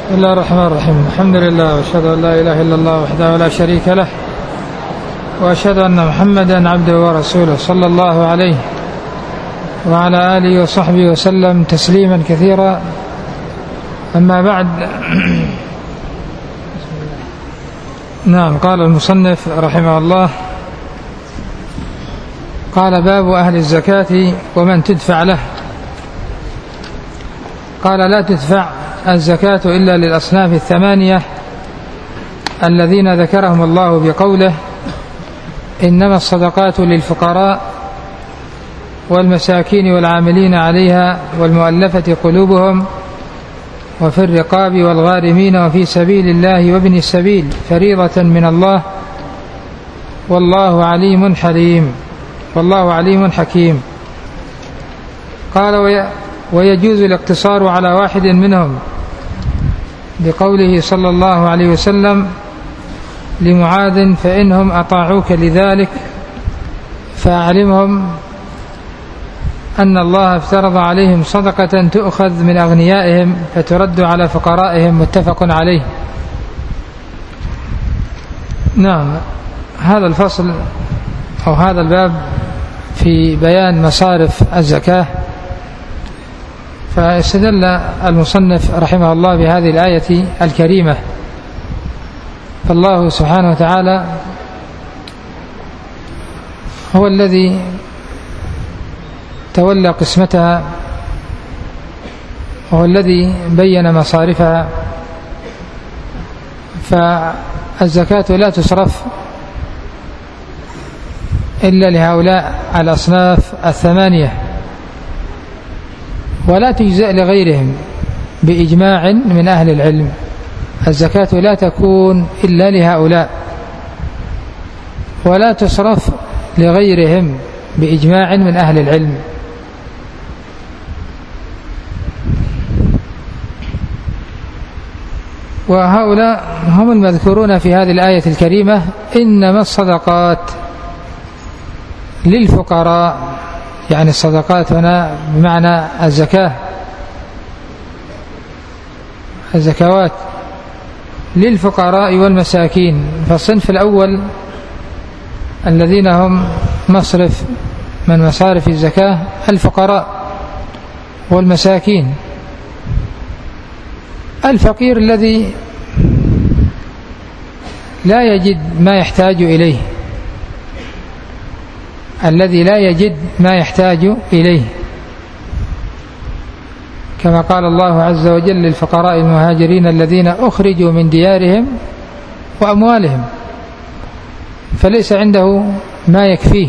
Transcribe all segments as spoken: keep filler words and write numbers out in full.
بسم الله الرحمن الرحيم. الحمد لله وأشهد أن لا إله إلا الله وحده لا شريك له، وأشهد أن محمدا عبده ورسوله صلى الله عليه وعلى آله وصحبه وسلم تسليما كثيرا. أما بعد، نعم، قال المصنف رحمه الله: قال: باب أهل الزكاة ومن تدفع له. قال: لا تدفع الزكاة إلا للأصناف الثمانية الذين ذكرهم الله بقوله: إنما الصدقات للفقراء والمساكين والعاملين عليها والمؤلفة قلوبهم وفي الرقاب والغارمين وفي سبيل الله وابن السبيل فريضة من الله والله عليم حليم والله عليم حكيم. قال: ويجوز الاقتصار على واحد منهم بقوله صلى الله عليه وسلم لمعاذ: فإنهم أطاعوك لذلك فأعلمهم أن الله افترض عليهم صدقة تؤخذ من أغنيائهم فترد على فقرائهم. متفق عليه. نعم، هذا الفصل أو هذا الباب في بيان مصارف الزكاة. فاستدل المصنف رحمه الله بهذه الآية الكريمة، فالله سبحانه وتعالى هو الذي تولى قسمتها، وهو الذي بين مصارفها. فالزكاة لا تصرف إلا لهؤلاء الأصناف الثمانية، ولا تجزئ لغيرهم بإجماع من أهل العلم. الزكاة لا تكون إلا لهؤلاء، ولا تصرف لغيرهم بإجماع من أهل العلم. وهؤلاء هم المذكورون في هذه الآية الكريمة: إنما الصدقات للفقراء، يعني الصدقات هنا بمعنى الزكاة، الزكوات للفقراء والمساكين. فالصنف الأول الذين هم مصرف من مصارف الزكاة الفقراء والمساكين. الفقير الذي لا يجد ما يحتاج إليه، الذي لا يجد ما يحتاج إليه، كما قال الله عز وجل: للفقراء المهاجرين الذين أخرجوا من ديارهم وأموالهم، فليس عنده ما يكفيه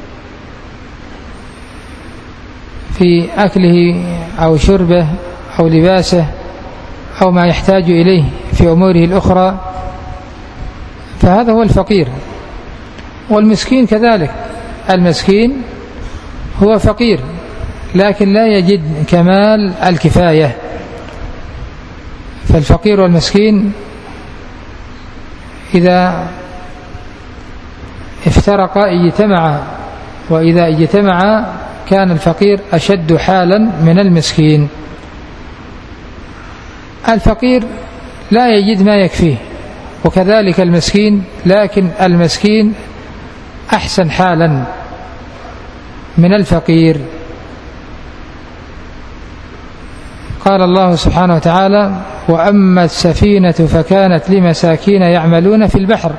في أكله أو شربه أو لباسه أو ما يحتاج إليه في أموره الأخرى، فهذا هو الفقير. والمسكين كذلك، المسكين هو فقير لكن لا يجد كمال الكفاية. فالفقير والمسكين إذا افترقا اجتمعا، وإذا اجتمعا كان الفقير أشد حالا من المسكين. الفقير لا يجد ما يكفيه، وكذلك المسكين، لكن المسكين أحسن حالا من الفقير. قال الله سبحانه وتعالى: وأما السفينة فكانت لمساكين يعملون في البحر.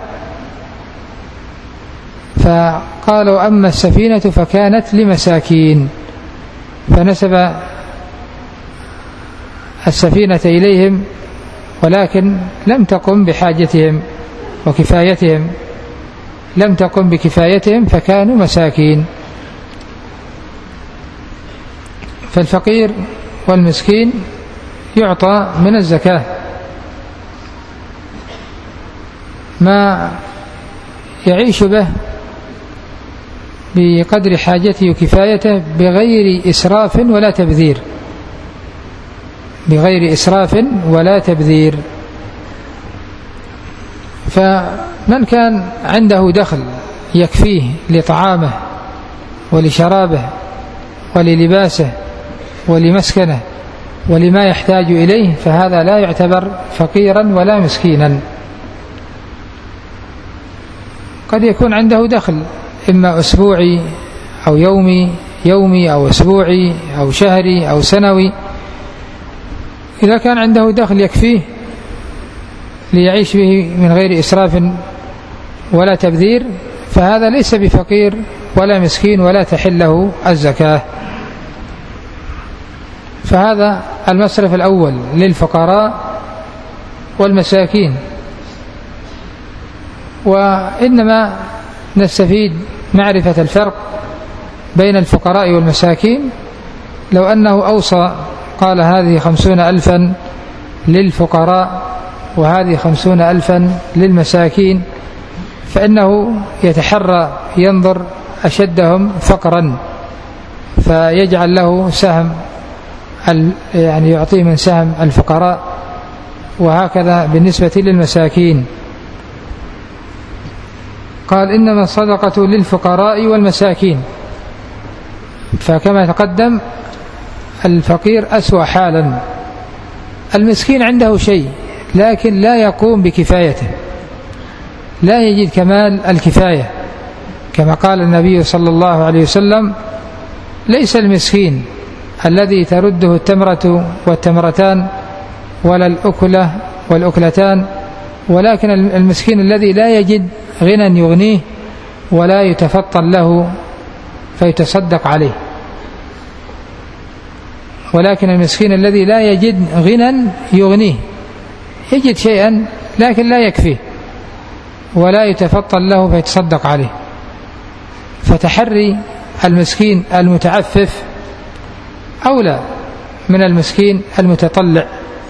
فقالوا: أما السفينة فكانت لمساكين، فنسب السفينة إليهم، ولكن لم تقم بحاجتهم وكفايتهم، لم تقم بكفايتهم فكانوا مساكين. فالفقير والمسكين يعطى من الزكاة ما يعيش به بقدر حاجته وكفايته بغير إسراف ولا تبذير، بغير إسراف ولا تبذير. فمن كان عنده دخل يكفيه لطعامه ولشرابه وللباسه ولمسكنه ولما يحتاج إليه، فهذا لا يعتبر فقيرا ولا مسكينا. قد يكون عنده دخل إما أسبوعي أو يومي يومي أو أسبوعي أو شهري أو سنوي، إذا كان عنده دخل يكفيه ليعيش به من غير إسراف ولا تبذير، فهذا ليس بفقير ولا مسكين ولا تحل له الزكاة. فهذا المصرف الأول للفقراء والمساكين. وإنما نستفيد معرفة الفرق بين الفقراء والمساكين لو أنه أوصى قال هذه خمسون ألفا للفقراء وهذه خمسون ألفا للمساكين، فإنه يتحرى ينظر أشدهم فقرا فيجعل له سهم، يعني يعطيه من سهم الفقراء، وهكذا بالنسبة للمساكين. قال إنما الصدقة للفقراء والمساكين، فكما تقدم الفقير أسوأ حالا. المسكين عنده شيء لكن لا يقوم بكفايته، لا يجد كمال الكفاية، كما قال النبي صلى الله عليه وسلم: ليس المسكين الذي ترده التمرة والتمرتان ولا الأكلة والأكلتان، ولكن المسكين الذي لا يجد غنى يغنيه ولا يتفطن له فيتصدق عليه. ولكن المسكين الذي لا يجد غنى يغنيه، يجد شيئا لكن لا يكفيه ولا يتفطن له فيتصدق عليه. فتحري المسكين المتعفف أولى من المسكين المتطلع.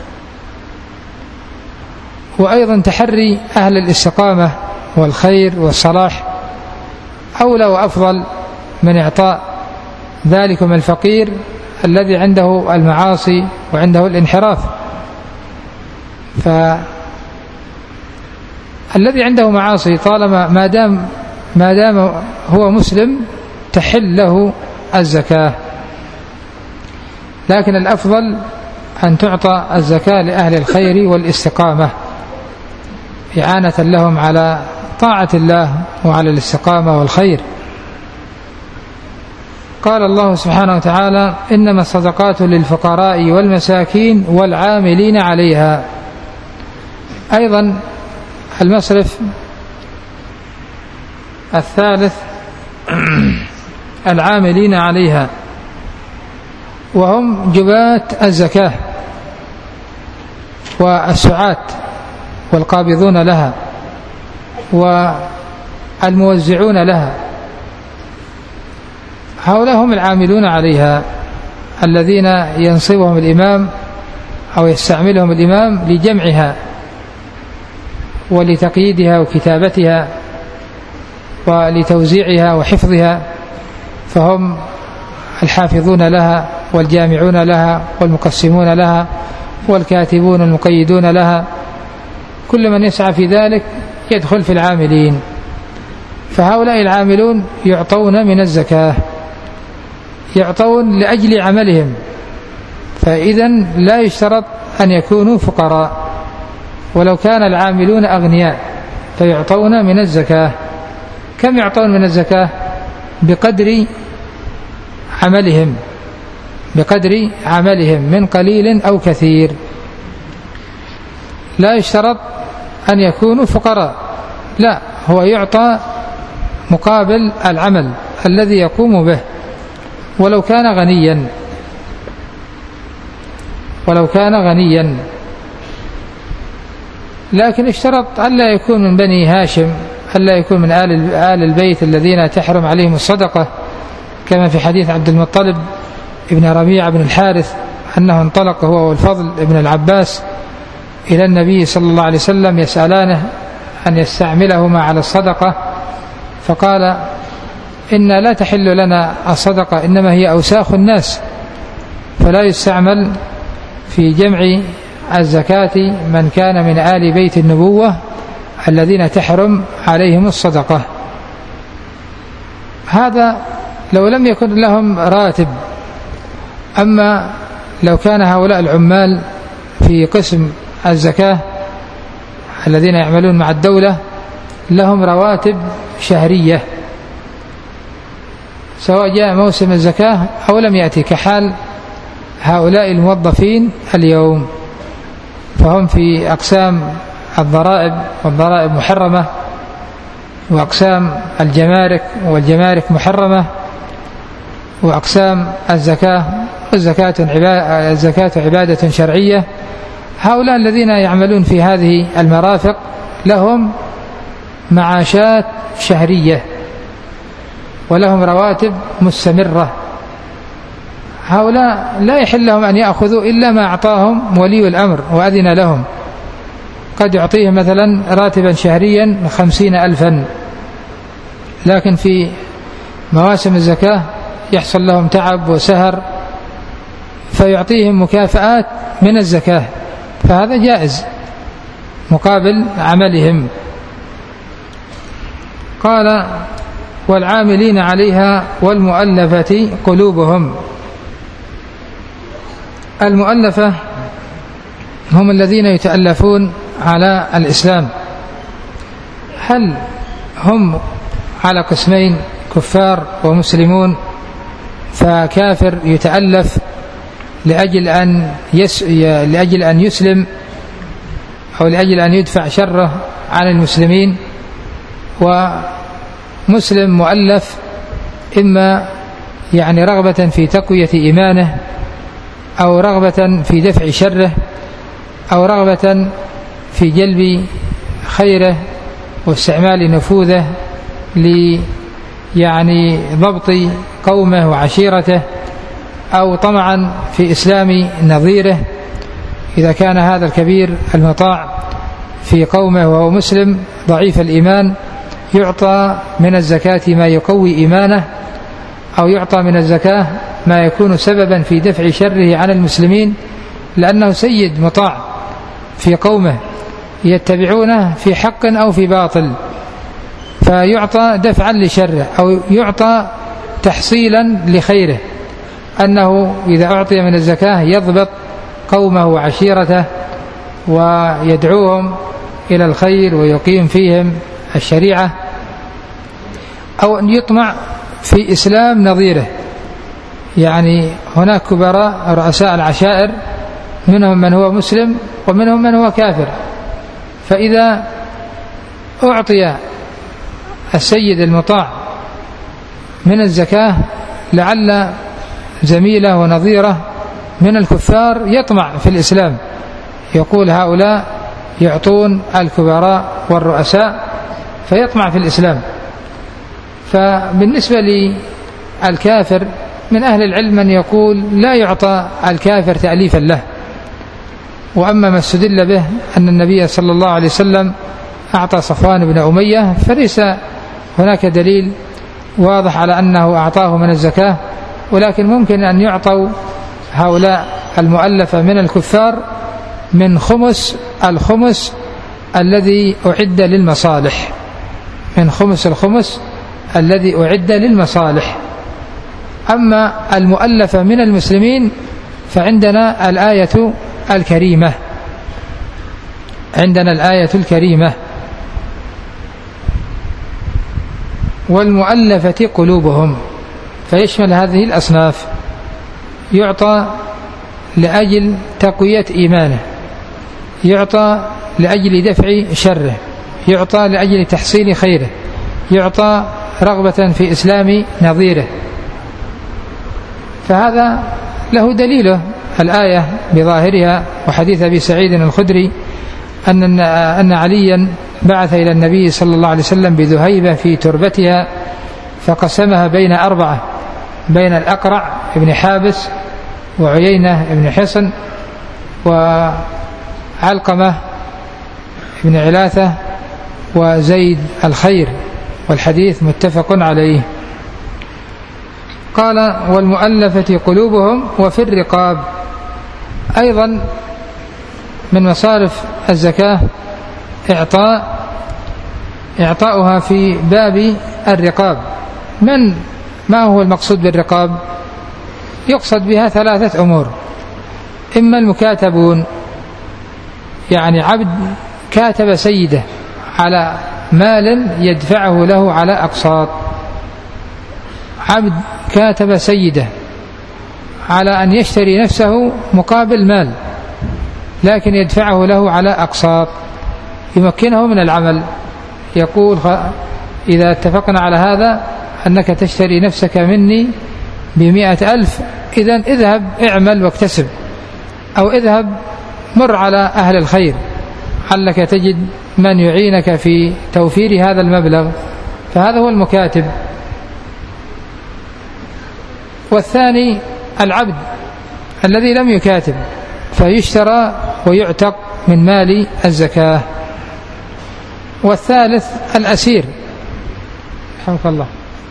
وأيضا تحري أهل الاستقامة والخير والصلاح أولى وأفضل من إعطاء ذلكم الفقير الذي عنده المعاصي وعنده الانحراف. فالذي عنده معاصي طالما ما دام ما دام هو مسلم تحل له الزكاة، لكن الأفضل أن تعطى الزكاة لأهل الخير والاستقامة إعانة لهم على طاعة الله وعلى الاستقامة والخير. قال الله سبحانه وتعالى: إنما الصدقات للفقراء والمساكين والعاملين عليها. أيضا المصرف الثالث العاملين عليها، وهم جبات الزكاة والسعاة والقابضون لها والموزعون لها. هؤلاء هم العاملون عليها الذين ينصبهم الإمام أو يستعملهم الإمام لجمعها ولتقييدها وكتابتها ولتوزيعها وحفظها، فهم الحافظون لها والجامعون لها والمقسمون لها والكاتبون المقيدون لها. كل من يسعى في ذلك يدخل في العاملين. فهؤلاء العاملون يعطون من الزكاة، يعطون لأجل عملهم، فإذن لا يشترط أن يكونوا فقراء، ولو كان العاملون أغنياء فيعطون من الزكاة. كم يعطون من الزكاة؟ بقدر عملهم، بقدر عملهم من قليل أو كثير. لا يشترط أن يكونوا فقراء، لا، هو يعطى مقابل العمل الذي يقوم به، ولو كان غنيا ولو كان غنيا لكن اشترط ألا يكون من بني هاشم، ألا يكون من آل آل البيت الذين تحرم عليهم الصدقة، كما في حديث عبد المطلب ابن ربيعة بن الحارث أنه انطلق هو والفضل ابن العباس إلى النبي صلى الله عليه وسلم يسألانه أن يستعملهما على الصدقة، فقال: إن لا تحل لنا الصدقة، إنما هي أوساخ الناس، فلا يستعمل في جمع الزكاة من كان من آل بيت النبوة الذين تحرم عليهم الصدقة. هذا لو لم يكن لهم راتب. أما لو كان هؤلاء العمال في قسم الزكاة الذين يعملون مع الدولة لهم رواتب شهرية سواء جاء موسم الزكاة أو لم يأتي، كحال هؤلاء الموظفين اليوم، فهم في أقسام الضرائب والضرائب محرمة، وأقسام الجمارك والجمارك محرمة، وأقسام الزكاة والزكاة الزكاة عبادة شرعية. هؤلاء الذين يعملون في هذه المرافق لهم معاشات شهرية ولهم رواتب مستمرة. هؤلاء لا يحل لهم أن يأخذوا إلا ما أعطاهم ولي الأمر وأذن لهم، قد يعطيهم مثلا راتبا شهريا خمسين ألفا، لكن في مواسم الزكاة يحصل لهم تعب وسهر فيعطيهم مكافآت من الزكاة، فهذا جائز مقابل عملهم. قال والعاملين عليها والمؤلفة قلوبهم. المؤلفة هم الذين يتألفون على الإسلام. هل هم على قسمين، كفار ومسلمون؟ فكافر يتألف لأجل أن يس... لأجل أن يسلم أو لأجل أن يدفع شره عن المسلمين، ومسلم مؤلف إما يعني رغبة في تقوية إيمانه، أو رغبة في دفع شره، أو رغبة في جلب خيره واستعمال نفوذه لي يعني ضبط قومه وعشيرته، أو طمعا في إسلام نظيره إذا كان هذا الكبير المطاع في قومه وهو مسلم ضعيف الإيمان يعطى من الزكاة ما يقوي إيمانه، أو يعطى من الزكاة ما يكون سببا في دفع شره عن المسلمين، لأنه سيد مطاع في قومه يتبعونه في حق أو في باطل، فيعطى دفعا لشره أو يعطى تحصيلا لخيره، أنه إذا أعطي من الزكاة يضبط قومه وعشيرته ويدعوهم إلى الخير ويقيم فيهم الشريعة، أو أن يطمع في إسلام نظيره. يعني هناك كبراء رؤساء العشائر منهم من هو مسلم ومنهم من هو كافر، فإذا أعطي السيد المطاع من الزكاة لعل زميله ونظيره من الكفار يطمع في الإسلام، يقول هؤلاء يعطون الكبراء والرؤساء، فيطمع في الإسلام. فبالنسبة للكافر من أهل العلم من يقول لا يعطى الكافر تأليفا له، وأما ما استدل به أن النبي صلى الله عليه وسلم أعطى صفوان بن أمية فليس هناك دليل واضح على أنه أعطاه من الزكاة، ولكن ممكن أن يعطوا هؤلاء المؤلفة من الكفار من خمس الخمس الذي أعد للمصالح، من خمس الخمس الذي أعد للمصالح. أما المؤلفة من المسلمين فعندنا الآية الكريمة، عندنا الآية الكريمة والمؤلفة قلوبهم، فيشمل هذه الأصناف. يعطى لأجل تقوية إيمانه، يعطى لأجل دفع شره، يعطى لأجل تحصيل خيره، يعطى رغبة في إسلام نظيره، فهذا له دليله الآية بظاهرها، وحديث أبي سعيد الخدري أن أن عليا بعث إلى النبي صلى الله عليه وسلم بذهيبة في تربتها فقسمها بين أربعة، بين الأقرع ابن حابس وعيينة ابن حصن وعلقمة ابن علاثة وزيد الخير، والحديث متفق عليه. قال والمؤلفة قلوبهم وفي الرقاب. أيضا من مصارف الزكاة إعطاء إعطاؤها في باب الرقاب. من ما هو المقصود بالرقاب؟ يقصد بها ثلاثة أمور. إما المكاتبون، يعني عبد كاتب سيده على مال يدفعه له على أقساط، عبد كاتب سيده على أن يشتري نفسه مقابل مال لكن يدفعه له على أقساط يمكنه من العمل، يقول إذا اتفقنا على هذا أنك تشتري نفسك مني بمئة ألف، إذن اذهب اعمل واكتسب، أو اذهب مر على أهل الخير علك تجد من يعينك في توفير هذا المبلغ، فهذا هو المكاتب. والثاني العبد الذي لم يكاتب فيشترى ويعتق من مال الزكاة. والثالث الأسير، رحمك الله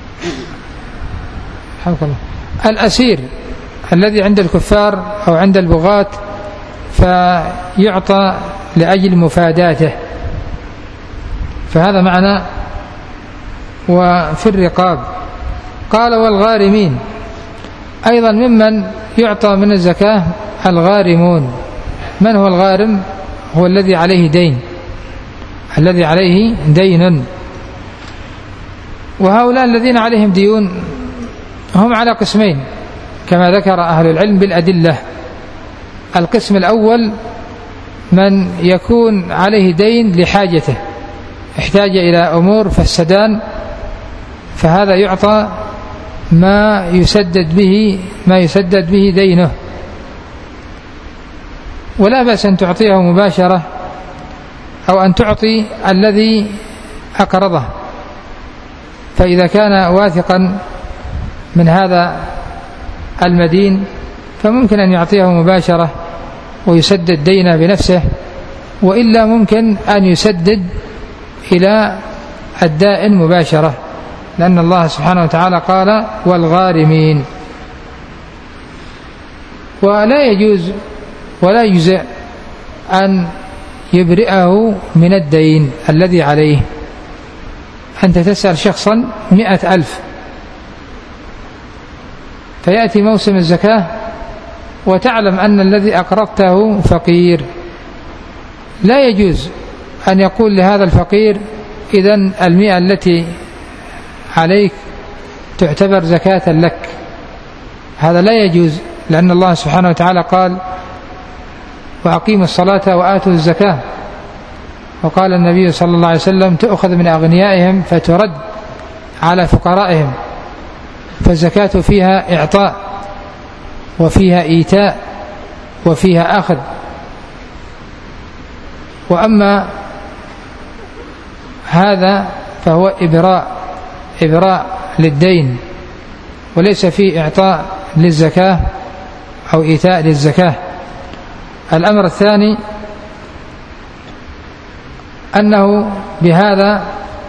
رحمك الله الأسير الذي عند الكفار أو عند البغاة فيعطى لأجل مفاداته، فهذا معنى. وفي الرقاب قال والغارمين أيضا ممن يعطى من الزكاة الغارمون. من هو الغارم؟ هو الذي عليه دين، الذي عليه دين. وهؤلاء الذين عليهم ديون هم على قسمين كما ذكر أهل العلم بالأدلة. القسم الأول من يكون عليه دين لحاجته، احتاج إلى أمور فالسدان، فهذا يعطى ما يسدد به ما يسدد به دينه، ولا بأس أن تعطيه مباشرة أو أن تعطي الذي أقرضه، فإذا كان واثقا من هذا المدين فممكن أن يعطيه مباشرة ويسدد دينه بنفسه، وإلا ممكن أن يسدد إلى الدائن مباشرة، لأن الله سبحانه وتعالى قال والغارمين. ولا يجوز ولا يجزئ أن يبرئه من الدين الذي عليه. أنت تسأل شخصا مئة ألف فيأتي موسم الزكاة وتعلم أن الذي أقرضته فقير، لا يجوز أن يقول لهذا الفقير إذن المئة التي عليك تعتبر زكاة لك، هذا لا يجوز، لأن الله سبحانه وتعالى قال وأقيموا الصلاة وآتوا الزكاة، وقال النبي صلى الله عليه وسلم تؤخذ من أغنيائهم فترد على فقرائهم، فالزكاة فيها إعطاء وفيها إيتاء وفيها أخذ. وأما هذا فهو إبراء إبراء للدين، وليس فيه إعطاء للزكاة أو إيتاء للزكاة. الأمر الثاني أنه بهذا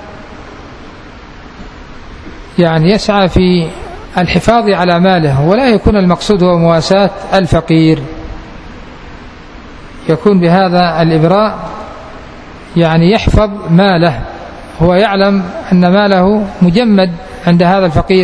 يعني يسعى في الحفاظ على ماله، ولا يكون المقصود هو مواساة الفقير، يكون بهذا الإبراء يعني يحفظ ماله، هو يعلم أن ماله مجمد عند هذا الفقير،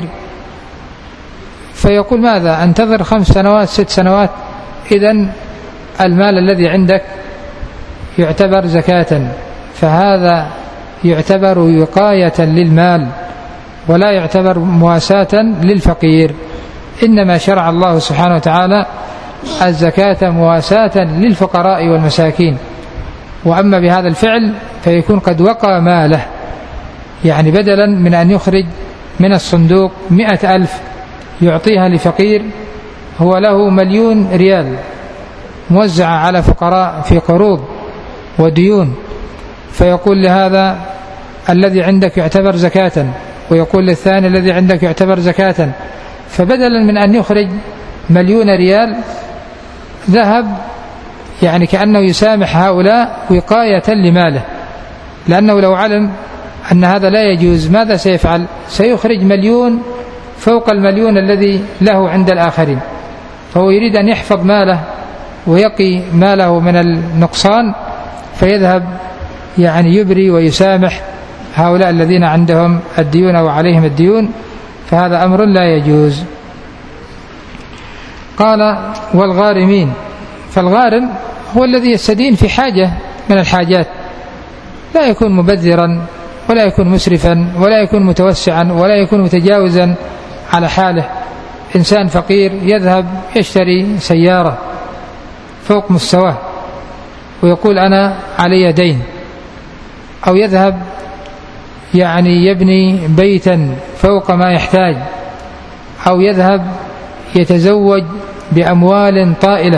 فيقول ماذا أنتظر خمس سنوات ست سنوات، إذن المال الذي عندك يعتبر زكاة، فهذا يعتبر وقاية للمال ولا يعتبر مواساة للفقير. إنما شرع الله سبحانه وتعالى الزكاة مواساة للفقراء والمساكين، وأما بهذا الفعل فيكون قد وقى ماله، يعني بدلا من أن يخرج من الصندوق مئة ألف يعطيها لفقير هو له مليون ريال موزعة على فقراء في قروض وديون، فيقول لهذا الذي عندك يعتبر زكاة، ويقول للثاني الذي عندك يعتبر زكاة، فبدلا من أن يخرج مليون ريال ذهب يعني كأنه يسامح هؤلاء وقاية لماله، لأنه لو علم أن هذا لا يجوز ماذا سيفعل؟ سيخرج مليون فوق المليون الذي له عند الآخرين، فهو يريد أن يحفظ ماله ويقي ماله من النقصان، فيذهب يعني يبري ويسامح هؤلاء الذين عندهم الديون أو عليهم الديون، فهذا أمر لا يجوز. قال والغارمين فالغارم هو الذي يستدين في حاجة من الحاجات، لا يكون مبذرا ولا يكون مسرفا ولا يكون متوسعا ولا يكون متجاوزا على حاله. إنسان فقير يذهب يشتري سيارة فوق مستواه ويقول أنا علي دين، أو يذهب يعني يبني بيتا فوق ما يحتاج، أو يذهب يتزوج بأموال طائلة،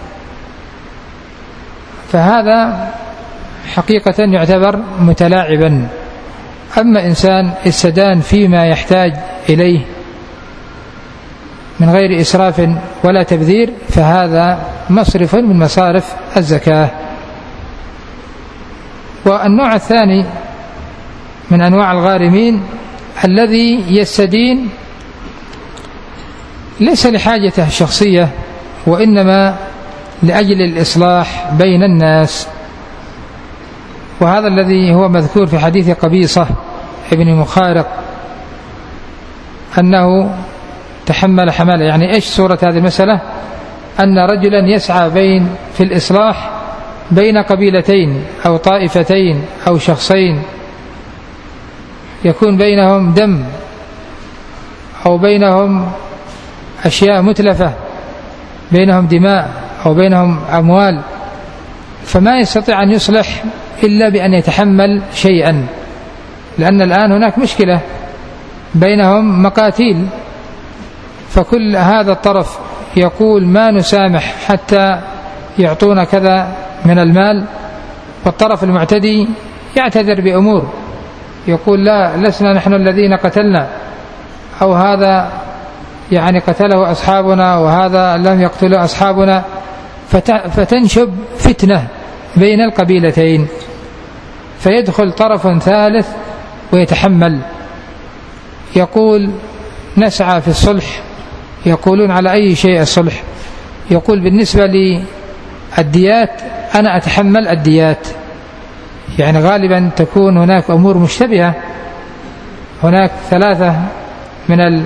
فهذا حقيقة يعتبر متلاعبا. أما إنسان استدان فيما يحتاج إليه من غير إسراف ولا تبذير فهذا مصرف من مصارف الزكاة. والنوع الثاني من أنواع الغارمين الذي يستدين ليس لحاجته الشخصية وإنما لأجل الإصلاح بين الناس، وهذا الذي هو مذكور في حديث قبيصة ابن مخارق أنه تحمل حمالة. يعني إيش صورة هذه المسألة؟ أن رجلا يسعى بين في الإصلاح بين قبيلتين أو طائفتين أو شخصين يكون بينهم دم أو بينهم أشياء متلفة، بينهم دماء أو بينهم أموال، فما يستطيع أن يصلح إلا بأن يتحمل شيئا، لأن الآن هناك مشكلة بينهم مقاتيل، فكل هذا الطرف يقول ما نسامح حتى يعطونا كذا من المال، والطرف المعتدي يعتذر بأمور يقول لا لسنا نحن الذين قتلنا، أو هذا يعني قتله أصحابنا وهذا لم يقتله أصحابنا، فتنشب فتنة بين القبيلتين، فيدخل طرف ثالث ويتحمل، يقول نسعى في الصلح. يقولون على أي شيء الصلح؟ يقول بالنسبة للديات أنا أتحمل الديات. يعني غالبا تكون هناك أمور مشتبهة، هناك ثلاثة من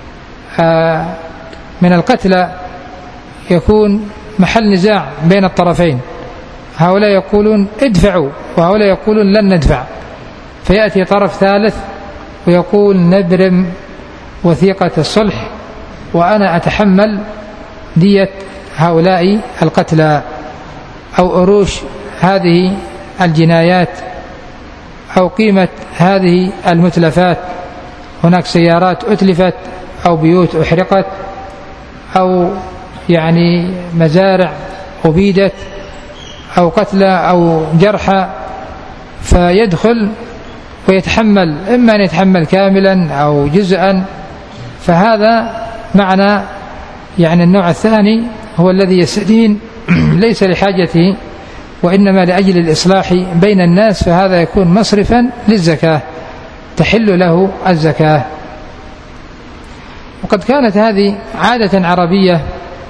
من القتلى يكون محل نزاع بين الطرفين، هؤلاء يقولون ادفعوا وهؤلاء يقولون لن ندفع، فيأتي طرف ثالث ويقول نبرم وثيقة الصلح وأنا أتحمل دية هؤلاء القتلى أو أروش هذه الجنايات أو قيمة هذه المتلفات. هناك سيارات أتلفت أو بيوت أحرقت أو يعني مزارع أبيدت أو قتلى أو جرحى، فيدخل ويتحمل، إما أن يتحمل كاملا أو جزءا. فهذا معنى يعني النوع الثاني هو الذي يستدين ليس لحاجته وإنما لأجل الإصلاح بين الناس، فهذا يكون مصرفا للزكاة تحل له الزكاة. وقد كانت هذه عادة عربية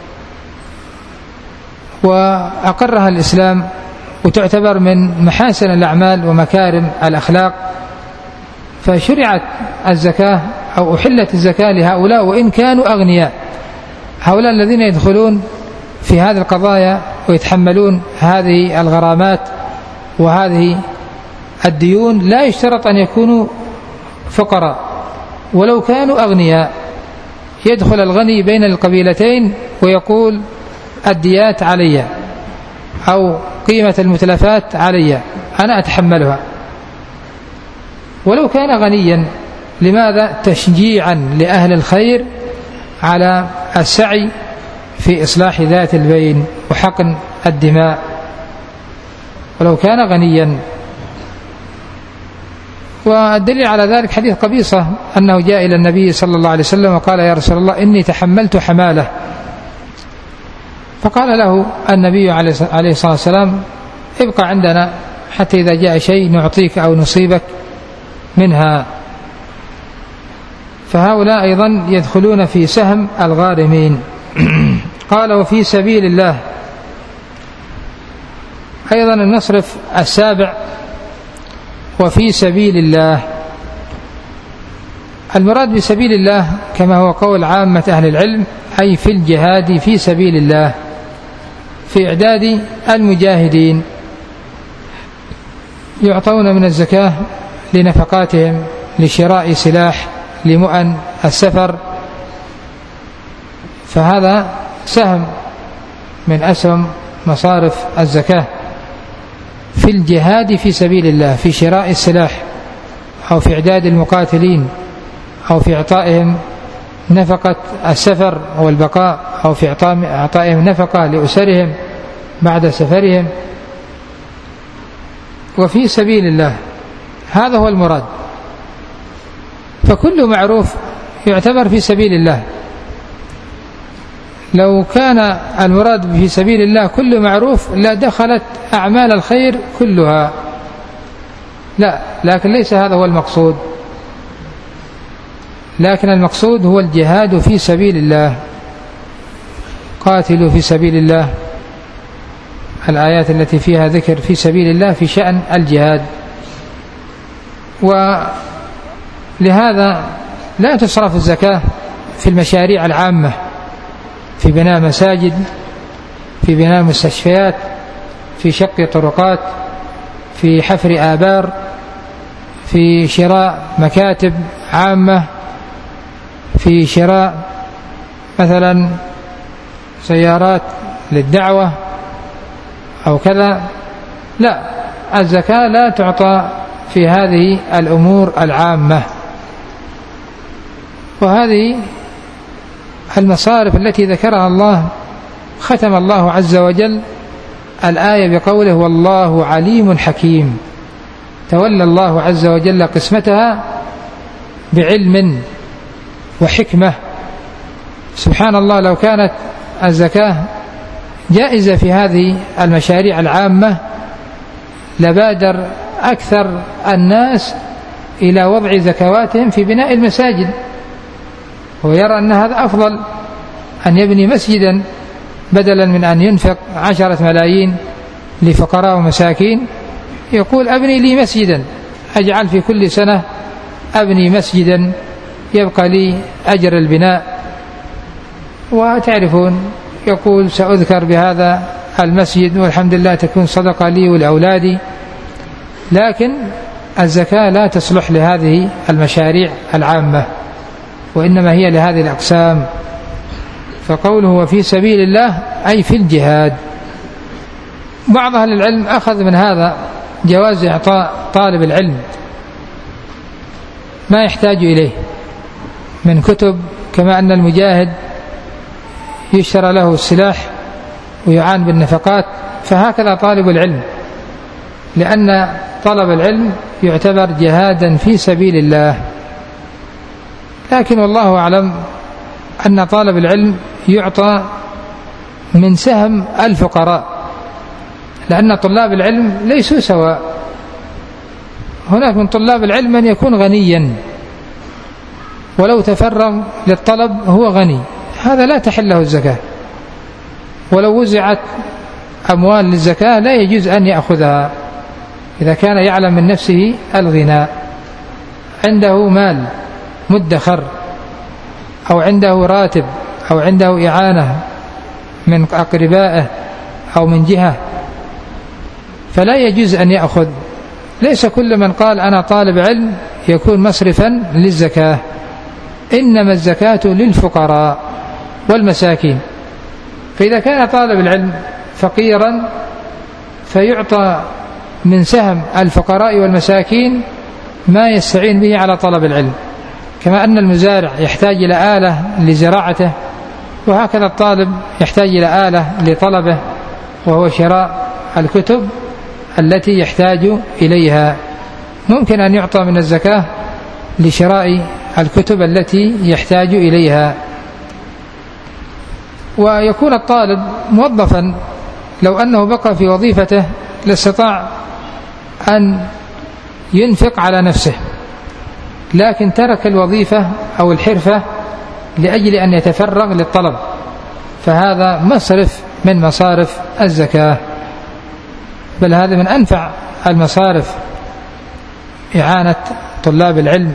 وأقرها الإسلام وتعتبر من محاسن الأعمال ومكارم الأخلاق، فشرعت الزكاة أو أحلت الزكاة لهؤلاء وإن كانوا أغنياء. هؤلاء الذين يدخلون في هذه القضايا ويتحملون هذه الغرامات وهذه الديون لا يشترط أن يكونوا فقراء ولو كانوا أغنياء. يدخل الغني بين القبيلتين ويقول الديات علي أو قيمة المتلفات علي، أنا أتحملها ولو كان غنيا. لماذا؟ تشجيعا لأهل الخير على السعي في إصلاح ذات البين وحقن الدماء ولو كان غنيا. والدليل على ذلك حديث قبيصة أنه جاء إلى النبي صلى الله عليه وسلم وقال يا رسول الله إني تحملت حمالة، فقال له النبي عليه الصلاة والسلام ابقى عندنا حتى إذا جاء شيء نعطيك أو نصيبك منها. فهؤلاء أيضا يدخلون في سهم الغارمين. قال وفي سبيل الله أيضا النصرف السابع وفي سبيل الله. المراد بسبيل الله كما هو قول عامة أهل العلم أي في الجهاد في سبيل الله، في إعداد المجاهدين، يعطون من الزكاة لنفقاتهم، لشراء سلاح، لمؤن السفر، فهذا سهم من أسهم مصارف الزكاة في الجهاد في سبيل الله، في شراء السلاح أو في إعداد المقاتلين أو في إعطائهم نفقة السفر والبقاء أو في إعطائهم نفقة لأسرهم بعد سفرهم، وفي سبيل الله، هذا هو المراد. فكل معروف يعتبر في سبيل الله. لو كان المراد في سبيل الله كل معروف لا دخلت أعمال الخير كلها، لا، لكن ليس هذا هو المقصود، لكن المقصود هو الجهاد في سبيل الله. قاتلوا في سبيل الله، الآيات التي فيها ذكر في سبيل الله في شأن الجهاد. ولهذا لا تصرف الزكاة في المشاريع العامة، في بناء مساجد، في بناء مستشفيات، في شق طرقات، في حفر آبار، في شراء مكاتب عامة، في شراء مثلا سيارات للدعوة أو كذا. لا، الزكاة لا تعطى في هذه الأمور العامة. وهذه المصارف التي ذكرها الله ختم الله عز وجل الآية بقوله والله عليم حكيم. تولى الله عز وجل قسمتها بعلم وحكمة. سبحان الله، لو كانت الزكاة جائزة في هذه المشاريع العامة لبادر أكثر الناس إلى وضع زكواتهم في بناء المساجد، ويرى أن هذا أفضل، أن يبني مسجدا بدلا من أن ينفق عشرة ملايين لفقراء ومساكين. يقول أبني لي مسجدا، أجعل في كل سنة أبني مسجدا يبقى لي أجر البناء. وتعرفون يقول سأذكر بهذا المسجد والحمد لله تكون صدقة لي ولأولادي. لكن الزكاة لا تصلح لهذه المشاريع العامة، وإنما هي لهذه الأقسام. فقوله وفي سبيل الله أي في الجهاد. بعض أهل العلم أخذ من هذا جواز إعطاء طالب العلم ما يحتاج إليه من كتب، كما أن المجاهد يشترى له السلاح ويعان بالنفقات، فهكذا طالب العلم، لأن طلب العلم يعتبر جهادا في سبيل الله. لكن والله أعلم أن طالب العلم يعطى من سهم الفقراء، لأن طلاب العلم ليسوا سواء. هناك من طلاب العلم من يكون غنيا ولو تفرغ للطلب هو غني، هذا لا تحل له الزكاة، ولو وزعت أموال للزكاة لا يجوز أن يأخذها إذا كان يعلم من نفسه الغناء. عنده مال مدخر أو عنده راتب أو عنده إعانة من أقربائه أو من جهة، فلا يجوز أن يأخذ. ليس كل من قال أنا طالب علم يكون مصرفا للزكاة، إنما الزكاة للفقراء والمساكين. فإذا كان طالب العلم فقيرا فيعطى من سهم الفقراء والمساكين ما يستعين به على طلب العلم، كما أن المزارع يحتاج إلى آلة لزراعته، وهكذا الطالب يحتاج إلى آلة لطلبه وهو شراء الكتب التي يحتاج إليها. ممكن أن يعطى من الزكاة لشراء الكتب التي يحتاج إليها. ويكون الطالب موظفا، لو أنه بقى في وظيفته لاستطاع أن ينفق على نفسه، لكن ترك الوظيفة أو الحرفة لأجل أن يتفرغ للطلب، فهذا مصرف من مصارف الزكاة، بل هذا من أنفع المصارف، إعانة طلاب العلم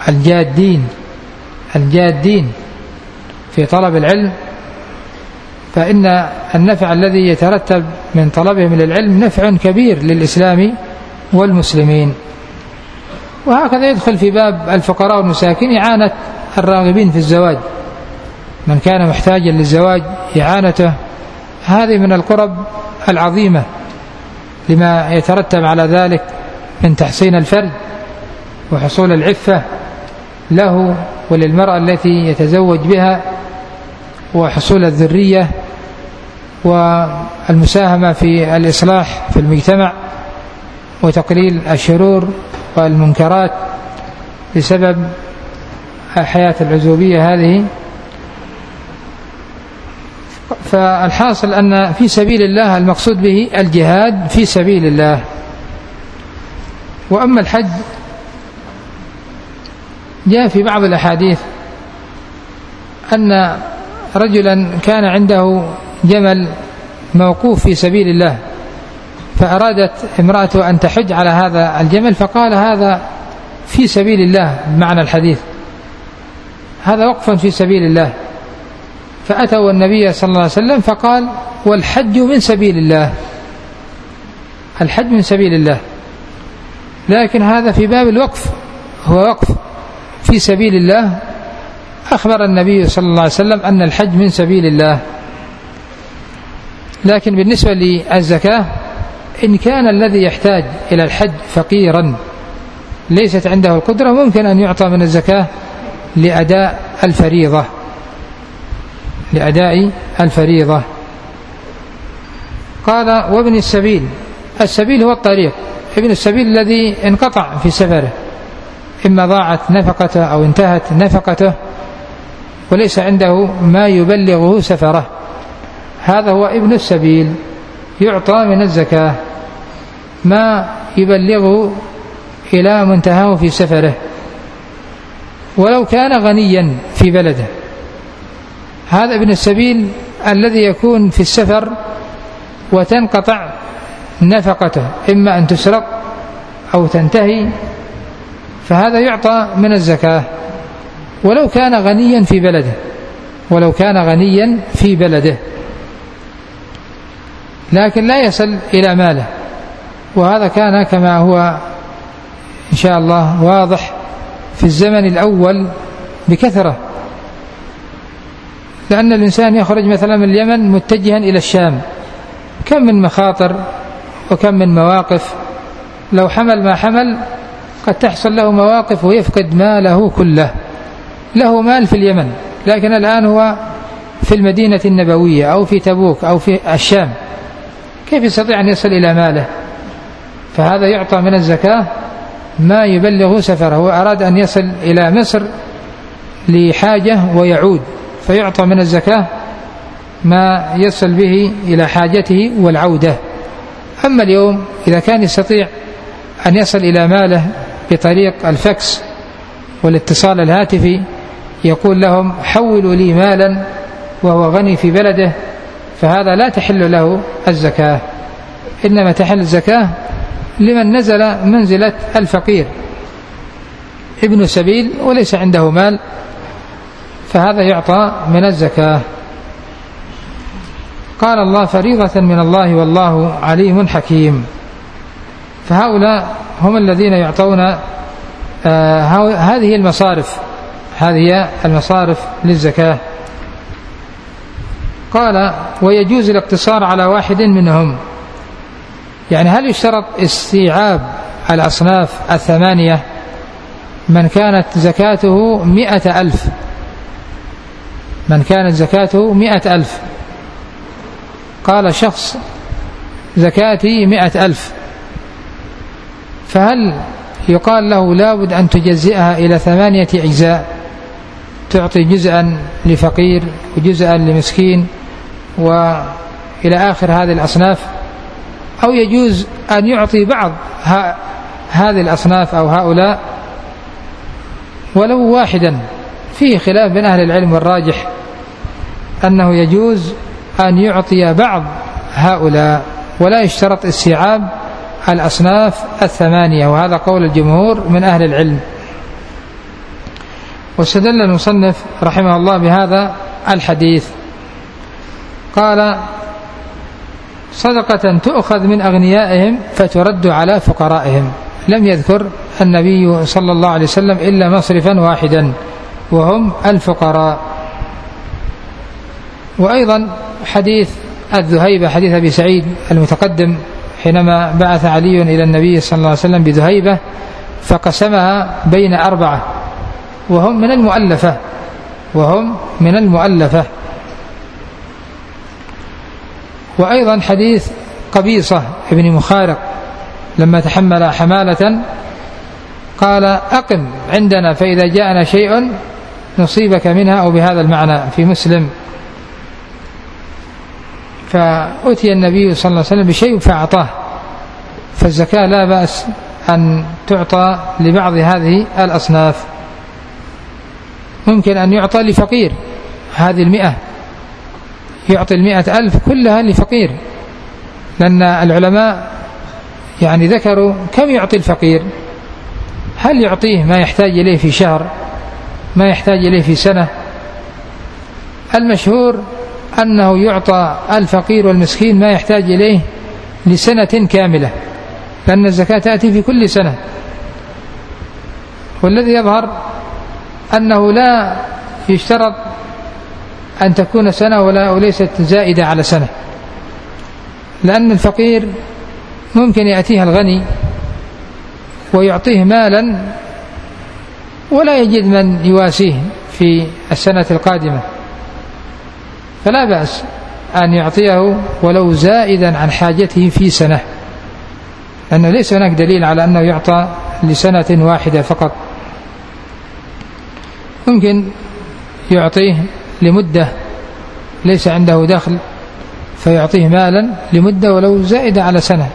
الجادين الجادين في طلب العلم. فإن النفع الذي يترتب من طلبهم للعلم نفع كبير للإسلام والمسلمين. وهكذا يدخل في باب الفقراء والمساكين إعانة الراغبين في الزواج، من كان محتاجا للزواج إعانته، هذه من القرب العظيمة لما يترتب على ذلك من تحسين الفرج وحصول العفة له وللمرأة التي يتزوج بها، وحصول الذرية والمساهمة في الإصلاح في المجتمع وتقليل الشرور والمنكرات بسبب حياة العزوبية هذه. فالحاصل أن في سبيل الله المقصود به الجهاد في سبيل الله. وأما الحج جاء في بعض الأحاديث أن رجلا كان عنده جمل موقوف في سبيل الله، فأرادت امرأته أن تحج على هذا الجمل، فقال هذا في سبيل الله بمعنى الحديث، هذا وقف في سبيل الله. فأتوا النبي صلى الله عليه وسلم فقال والحج من سبيل الله، الحج من سبيل الله، لكن هذا في باب الوقف، هو وقف في سبيل الله. أخبر النبي صلى الله عليه وسلم أن الحج من سبيل الله. لكن بالنسبة للزكاة، إن كان الذي يحتاج إلى الحج فقيرا ليست عنده القدرة، ممكن أن يعطى من الزكاة لأداء الفريضة لأداء الفريضة. قال وابن السبيل، السبيل هو الطريق، ابن السبيل الذي انقطع في سفره، إما ضاعت نفقته أو انتهت نفقته وليس عنده ما يبلغه سفره، هذا هو ابن السبيل، يعطى من الزكاة ما يبلغه إلى منتهاه في سفره، ولو كان غنيا في بلده. هذا ابن السبيل الذي يكون في السفر وتنقطع نفقته، إما أن تسرق أو تنتهي، فهذا يعطى من الزكاة ولو كان غنيا في بلده ولو كان غنيا في بلده لكن لا يصل إلى ماله. وهذا كان كما هو إن شاء الله واضح في الزمن الأول بكثرة، لأن الإنسان يخرج مثلا من اليمن متجها إلى الشام، كم من مخاطر وكم من مواقف، لو حمل ما حمل قد تحصل له مواقف ويفقد ماله كله. له مال في اليمن لكن الآن هو في المدينة النبوية أو في تبوك أو في الشام، كيف يستطيع أن يصل إلى ماله؟ فهذا يعطى من الزكاة ما يبلغ سفره، وأراد أن يصل إلى مصر لحاجة ويعود، فيعطى من الزكاة ما يصل به إلى حاجته والعودة. أما اليوم إذا كان يستطيع أن يصل إلى ماله بطريق الفكس والاتصال الهاتفي، يقول لهم حولوا لي مالا وهو غني في بلده، فهذا لا تحل له الزكاة، إنما تحل الزكاة لمن نزل منزلة الفقير ابن سبيل وليس عنده مال، فهذا يعطى من الزكاة. قال الله فريضة من الله والله عليم حكيم. فهؤلاء هم الذين يعطون آه هذه المصارف، هذه المصارف للزكاة. قال ويجوز الاقتصار على واحد منهم، يعني هل يشترط استيعاب الأصناف الثمانية؟ من كانت زكاته مئة ألف، من كانت زكاته مئة ألف، قال شخص زكاتي مئة ألف، فهل يقال له لابد أن تجزئها إلى ثمانية أجزاء، تعطي جزءا لفقير وجزءا لمسكين وإلى آخر هذه الأصناف، أو يجوز أن يعطي بعض هذه الأصناف أو هؤلاء ولو واحدا؟ فيه خلاف بين أهل العلم، والراجح أنه يجوز أن يعطي بعض هؤلاء ولا يشترط استيعاب الأصناف الثمانية، وهذا قول الجمهور من أهل العلم. واستدل المصنف رحمه الله بهذا الحديث. قال صدقة تؤخذ من أغنيائهم فترد على فقرائهم. لم يذكر النبي صلى الله عليه وسلم إلا مصرفا واحدا وهم الفقراء. وأيضا حديث الذهيبة، حديث أبي سعيد المتقدم، حينما بعث علي إلى النبي صلى الله عليه وسلم بذهيبة فقسمها بين أربعة وهم من المؤلفة وهم من المؤلفة. وأيضا حديث قبيصة ابن مخارق لما تحمل حمالة قال أقم عندنا فإذا جاءنا شيء نصيبك منها، أو بهذا المعنى في مسلم. فأتي النبي صلى الله عليه وسلم بشيء فأعطاه. فالزكاة لا بأس أن تعطى لبعض هذه الأصناف. ممكن أن يعطى لفقير، هذه المئة يعطي المئة ألف كلها لفقير، لأن العلماء يعني ذكروا كم يعطي الفقير، هل يعطيه ما يحتاج إليه في شهر، ما يحتاج إليه في سنة؟ المشهور أنه يعطى الفقير والمسكين ما يحتاج إليه لسنة كاملة، لأن الزكاة تأتي في كل سنة. والذي يظهر أنه لا يشترط أن تكون سنة ولا وليست زائدة على سنة، لأن الفقير ممكن يأتيها الغني ويعطيه مالا ولا يجد من يواسيه في السنة القادمة، فلا بأس أن يعطيه ولو زائدا عن حاجته في سنة، لأنه ليس هناك دليل على أنه يعطى لسنة واحدة فقط. ممكن يعطيه لمدة ليس عنده دخل فيعطيه مالا لمدة ولو زائدة على سنة.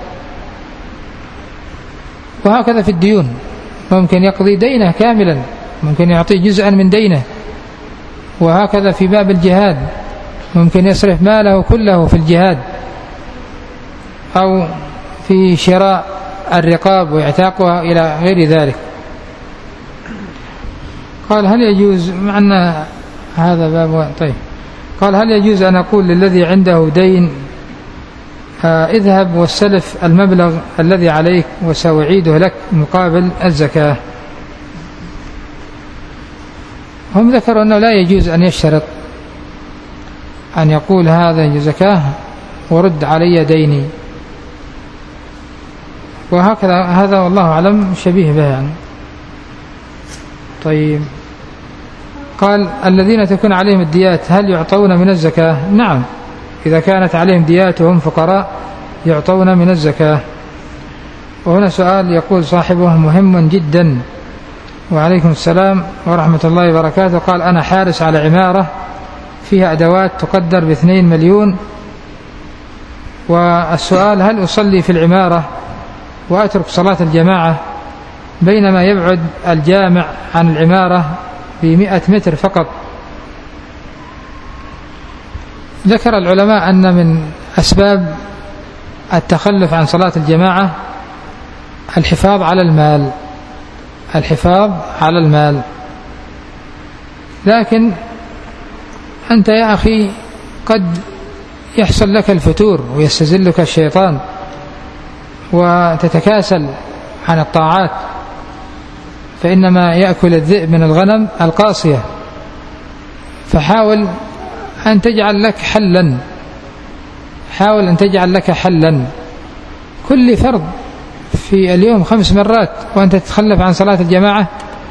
وهكذا في الديون، ممكن يقضي دينه كاملا، ممكن يعطيه جزءا من دينه. وهكذا في باب الجهاد، ممكن يصرف ماله كله في الجهاد أو في شراء الرقاب واعتاقها إلى غير ذلك. قال هل يجوز، مع أن هذا باب طيب، قال هل يجوز أن أقول للذي عنده دين آه اذهب واستلف المبلغ الذي عليك وسأعيده لك مقابل الزكاة؟ هم ذكروا أنه لا يجوز أن يشترط أن يقول هذا زكاة ورد علي ديني، وهكذا هذا والله أعلم شبيه به يعني. طيب، قال الذين تكون عليهم الديات هل يعطون من الزكاة؟ نعم، إذا كانت عليهم ديات وهم فقراء يعطون من الزكاة. وهنا سؤال يقول صاحبه مهم جدا. وعليكم السلام ورحمة الله وبركاته. قال أنا حارس على عمارة فيها أدوات تقدر باثنين مليون، والسؤال هل أصلي في العمارة وأترك صلاة الجماعة بينما يبعد الجامع عن العمارة بمئة متر فقط؟ ذكر العلماء أن من أسباب التخلف عن صلاة الجماعة الحفاظ على المال، الحفاظ على المال. لكن أنت يا أخي قد يحصل لك الفتور ويستزلك الشيطان وتتكاسل عن الطاعات، فإنما يأكل الذئب من الغنم القاصية. فحاول أن تجعل لك حلا، حاول أن تجعل لك حلا كل فرض في اليوم خمس مرات وأنت تتخلف عن صلاة الجماعة.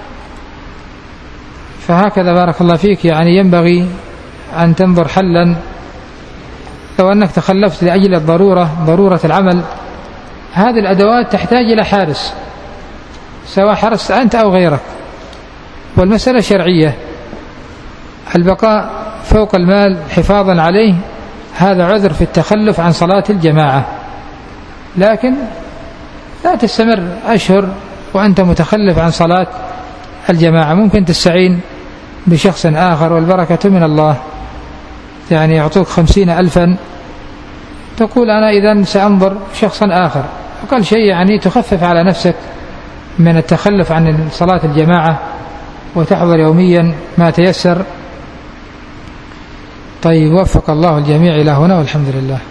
فهكذا بارك الله فيك يعني ينبغي أن تنظر حلا. لو أنك تخلفت لأجل الضرورة، ضرورة العمل، هذه الأدوات تحتاج إلى حارس، سواء حرست أنت أو غيرك، والمسألة شرعية. البقاء فوق المال حفاظا عليه هذا عذر في التخلف عن صلاة الجماعة، لكن لا تستمر أشهر وأنت متخلف عن صلاة الجماعة. ممكن تستعين بشخص آخر والبركة من الله، يعني يعطوك خمسين ألفا تقول أنا إذن سأنظر شخصا آخر، أقل شيء يعني تخفف على نفسك من التخلف عن صلاة الجماعة وتحضر يوميا ما تيسر. طيب، وفق الله الجميع إلى هنا والحمد لله.